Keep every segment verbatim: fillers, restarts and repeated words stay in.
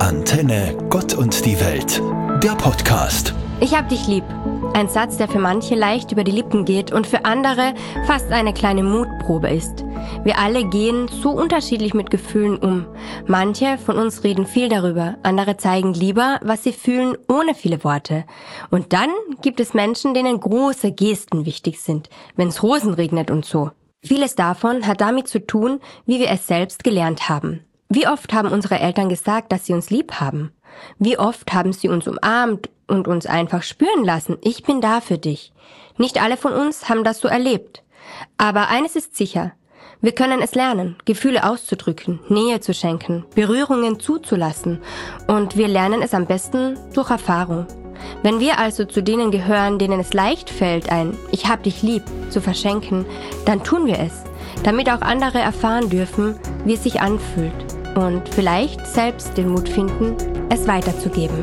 Antenne Gott und die Welt, der Podcast. Ich hab dich lieb. Ein Satz, der für manche leicht über die Lippen geht und für andere fast eine kleine Mutprobe ist. Wir alle gehen so unterschiedlich mit Gefühlen um. Manche von uns reden viel darüber, andere zeigen lieber, was sie fühlen, ohne viele Worte. Und dann gibt es Menschen, denen große Gesten wichtig sind, wenn es Rosen regnet und so. Vieles davon hat damit zu tun, wie wir es selbst gelernt haben. Wie oft haben unsere Eltern gesagt, dass sie uns lieb haben? Wie oft haben sie uns umarmt und uns einfach spüren lassen, ich bin da für dich. Nicht alle von uns haben das so erlebt. Aber eines ist sicher, wir können es lernen, Gefühle auszudrücken, Nähe zu schenken, Berührungen zuzulassen. Und wir lernen es am besten durch Erfahrung. Wenn wir also zu denen gehören, denen es leicht fällt, ein Ich hab dich lieb zu verschenken, dann tun wir es, damit auch andere erfahren dürfen, wie es sich anfühlt. Und vielleicht selbst den Mut finden, es weiterzugeben.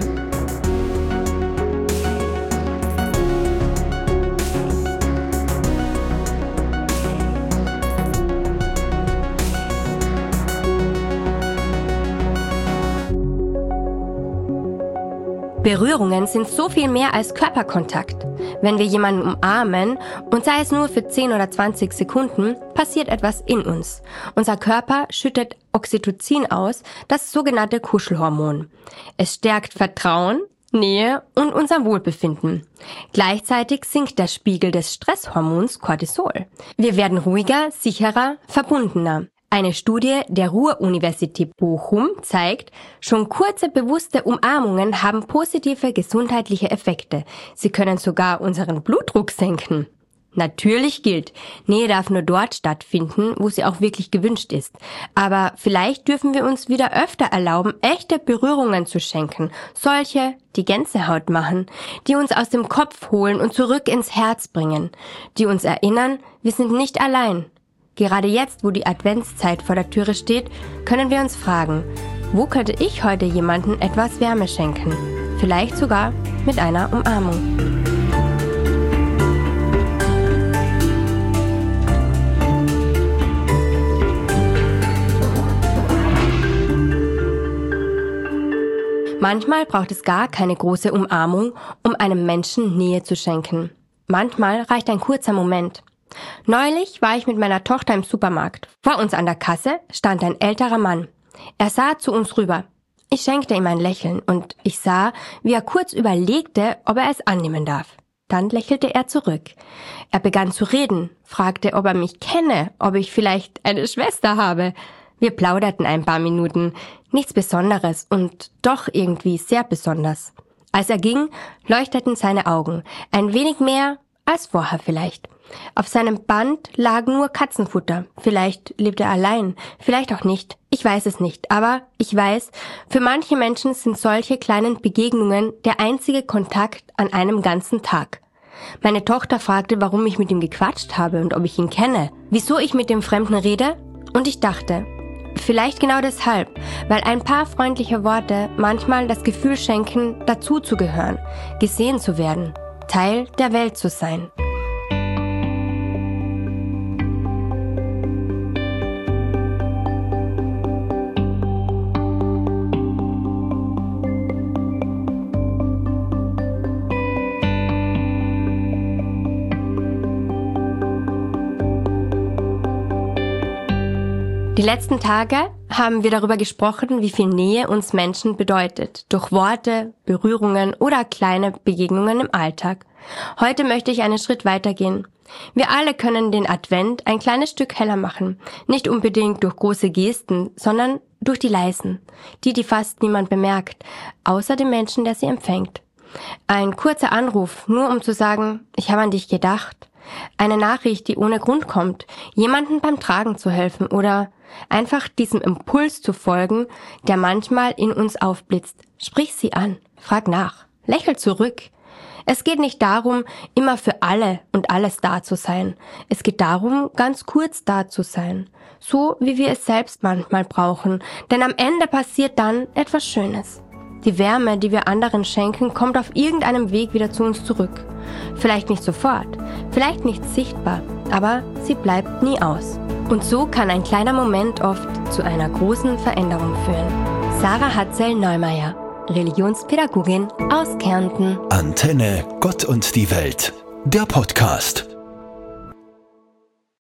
Berührungen sind so viel mehr als Körperkontakt. Wenn wir jemanden umarmen, und sei es nur für zehn oder zwanzig Sekunden, passiert etwas in uns. Unser Körper schüttet Oxytocin aus, das sogenannte Kuschelhormon. Es stärkt Vertrauen, Nähe und unser Wohlbefinden. Gleichzeitig sinkt der Spiegel des Stresshormons Cortisol. Wir werden ruhiger, sicherer, verbundener. Eine Studie der Ruhr-Universität Bochum zeigt, schon kurze bewusste Umarmungen haben positive gesundheitliche Effekte. Sie können sogar unseren Blutdruck senken. Natürlich gilt, Nähe darf nur dort stattfinden, wo sie auch wirklich gewünscht ist. Aber vielleicht dürfen wir uns wieder öfter erlauben, echte Berührungen zu schenken. Solche, die Gänsehaut machen, die uns aus dem Kopf holen und zurück ins Herz bringen. Die uns erinnern, wir sind nicht allein. Gerade jetzt, wo die Adventszeit vor der Türe steht, können wir uns fragen, wo könnte ich heute jemandem etwas Wärme schenken? Vielleicht sogar mit einer Umarmung. Manchmal braucht es gar keine große Umarmung, um einem Menschen Nähe zu schenken. Manchmal reicht ein kurzer Moment. Neulich war ich mit meiner Tochter im Supermarkt. Vor uns an der Kasse stand ein älterer Mann. Er sah zu uns rüber. Ich schenkte ihm ein Lächeln und ich sah, wie er kurz überlegte, ob er es annehmen darf. Dann lächelte er zurück. Er begann zu reden, fragte, ob er mich kenne, ob ich vielleicht eine Schwester habe. Wir plauderten ein paar Minuten. Nichts Besonderes und doch irgendwie sehr besonders. Als er ging, leuchteten seine Augen. Ein wenig mehr als vorher vielleicht. Auf seinem Band lag nur Katzenfutter. Vielleicht lebt er allein, vielleicht auch nicht. Ich weiß es nicht, aber ich weiß, für manche Menschen sind solche kleinen Begegnungen der einzige Kontakt an einem ganzen Tag. Meine Tochter fragte, warum ich mit ihm gequatscht habe und ob ich ihn kenne, wieso ich mit dem Fremden rede, und ich dachte, vielleicht genau deshalb, weil ein paar freundliche Worte manchmal das Gefühl schenken, dazuzugehören, gesehen zu werden, Teil der Welt zu sein. Die letzten Tage haben wir darüber gesprochen, wie viel Nähe uns Menschen bedeutet, durch Worte, Berührungen oder kleine Begegnungen im Alltag. Heute möchte ich einen Schritt weitergehen. Wir alle können den Advent ein kleines Stück heller machen, nicht unbedingt durch große Gesten, sondern durch die leisen, die, die fast niemand bemerkt, außer dem Menschen, der sie empfängt. Ein kurzer Anruf, nur um zu sagen, ich habe an dich gedacht. Eine Nachricht, die ohne Grund kommt, jemandem beim Tragen zu helfen oder einfach diesem Impuls zu folgen, der manchmal in uns aufblitzt. Sprich sie an, frag nach, lächel zurück. Es geht nicht darum, immer für alle und alles da zu sein. Es geht darum, ganz kurz da zu sein. So wie wir es selbst manchmal brauchen, denn am Ende passiert dann etwas Schönes. Die Wärme, die wir anderen schenken, kommt auf irgendeinem Weg wieder zu uns zurück. Vielleicht nicht sofort, vielleicht nicht sichtbar, aber sie bleibt nie aus. Und so kann ein kleiner Moment oft zu einer großen Veränderung führen. Sarah Hatzel-Neumeier, Religionspädagogin aus Kärnten. Antenne Gott und die Welt, der Podcast.